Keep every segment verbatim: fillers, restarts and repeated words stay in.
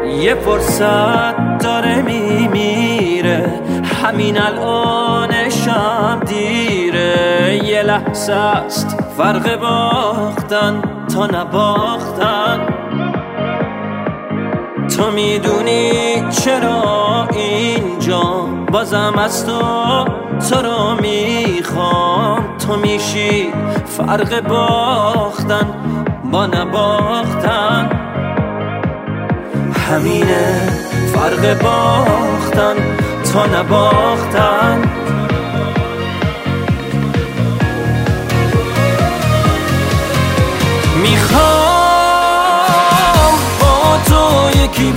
یه فرصت داره میمیره، همین الانشم دیره. یه لحظه است فرق باختن تا نباختن. تو میدونی چرا اینجا بازم از تو تو رو میخوام. تو میشی فرق باختن با نباختن. همینه فرق باختن تا نباختن. میخوام با تو یکی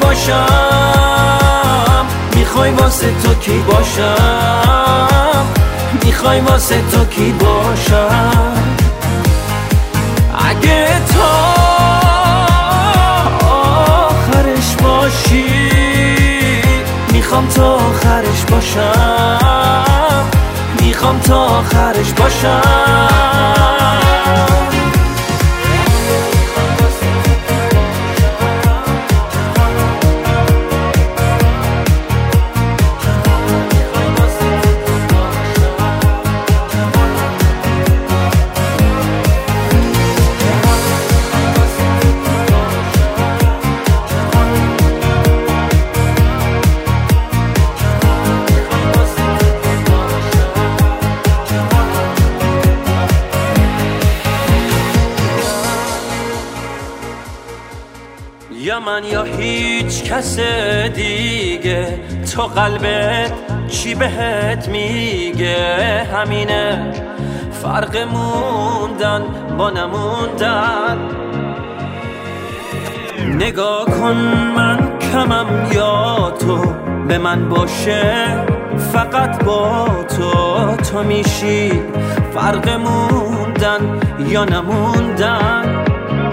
باشم. میخوای واسه تو کی باشم؟ میخوای واسه تو کی باشم؟ اگه تا آخرش باشی میخوام تا آخرش باشم. میخوام تا آخرش باشم. یا من یا هیچ کس دیگه، تو قلبت چی بهت میگه؟ همینه فرق موندن با نموندن. نگاه کن من کمم یا تو به من باشه، فقط با تو. تو میشی فرق موندن یا نموندن.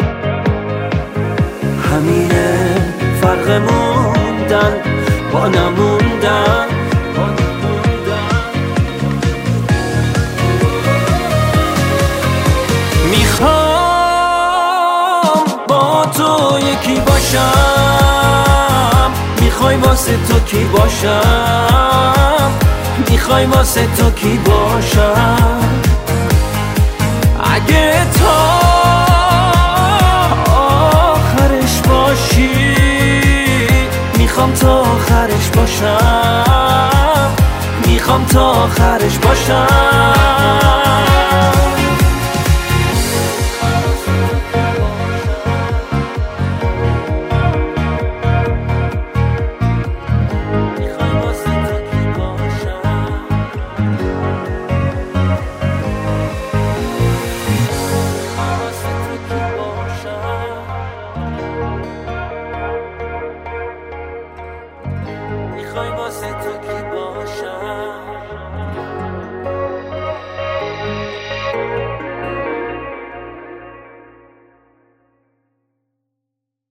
همینه فرق موندن با نموندن. میخوام با تو یکی باشم. میخوای واسه تو کی باشم؟ میخوای واسه تو کی باشم؟ اگه تا میخوام تا آخرش باشم. میخوام تا آخرش باشم. میخوای واسه تو کی باشم؟ میخوای واسه تو کی باشم؟ میخوای واسه تو کی باشم؟